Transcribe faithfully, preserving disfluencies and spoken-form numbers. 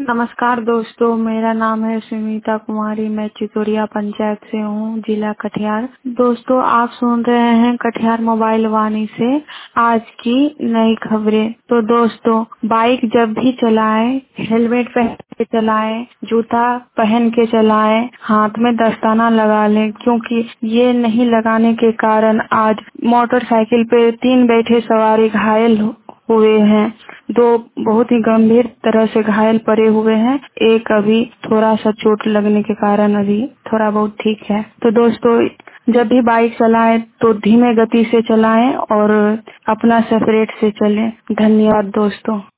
नमस्कार दोस्तों, मेरा नाम है सुनीता कुमारी। मैं चितोरिया पंचायत से हूँ, जिला कटिहार। दोस्तों, आप सुन रहे हैं कटिहार मोबाइल वाणी से आज की नई खबरें। तो दोस्तों, बाइक जब भी चलाएं, हेलमेट पहन के चलाएं, जूता पहन के चलाएं, हाथ में दस्ताना लगा लें, क्योंकि ये नहीं लगाने के कारण आज मोटरसाइकिल पे तीन बैठे सवारी घायल हुए हैं। दो बहुत ही गंभीर तरह से घायल पड़े हुए हैं। एक अभी थोड़ा सा चोट लगने के कारण अभी थोड़ा बहुत ठीक है। तो दोस्तों, जब भी बाइक चलाएं तो धीमे गति से चलाएं और अपना सेपरेट से चलें। धन्यवाद दोस्तों।